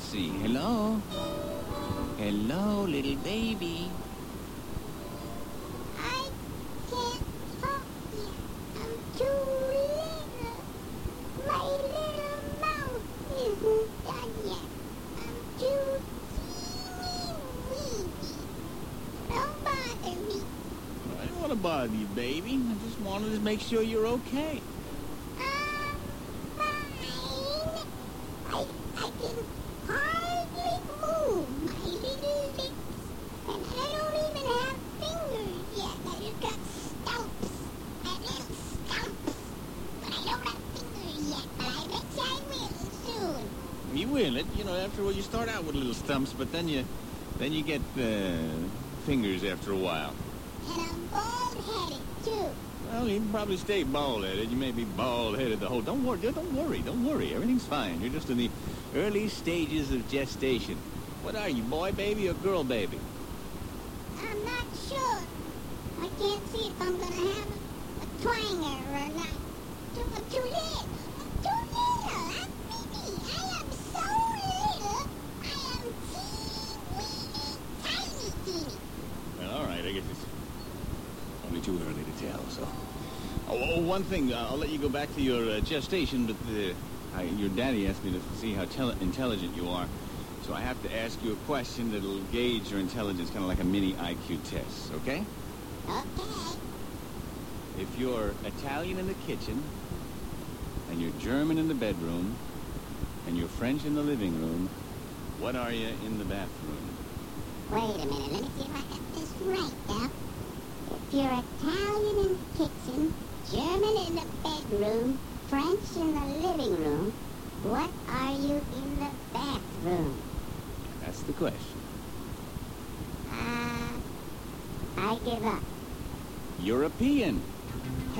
Let's see. Hello? Hello, little baby. I can't talk yet. I'm too little. My little mouth isn't done yet. I'm too teeny weeny. Don't bother me. I don't want to bother you, baby. I just wanted to make sure you're okay. I'm fine. I can hardly move my little lips. And I don't even have fingers yet. I just got stumps. I have little stumps. But I don't have fingers yet. But I bet I will soon. You will. After all, you start out with little stumps, but then you get fingers after a while. And I'm bald-headed, too. Well, you can probably stay bald-headed. You may be bald-headed the whole... Don't worry. Everything's fine. You're just in the early stages of gestation. What are you, boy baby or girl baby? I'm not sure. I can't see if I'm gonna have a twanger or not. I'm too little. I'm too little. I'm baby. I am so little. I am teeny. Well, all right, I guess it's only too early to tell, so... Oh, one thing. I'll let you go back to your gestation, but your daddy asked me to see how intelligent you are. So I have to ask you a question that'll gauge your intelligence, kind of like a mini IQ test, okay? Okay. If you're Italian in the kitchen, and you're German in the bedroom, and you're French in the living room, what are you in the bathroom? Wait a minute. Let me see if I got this right now. If you're Italian in the kitchen, German in the bedroom, French in the living room, what are you in the bathroom? That's the question. I give up. European. Hey,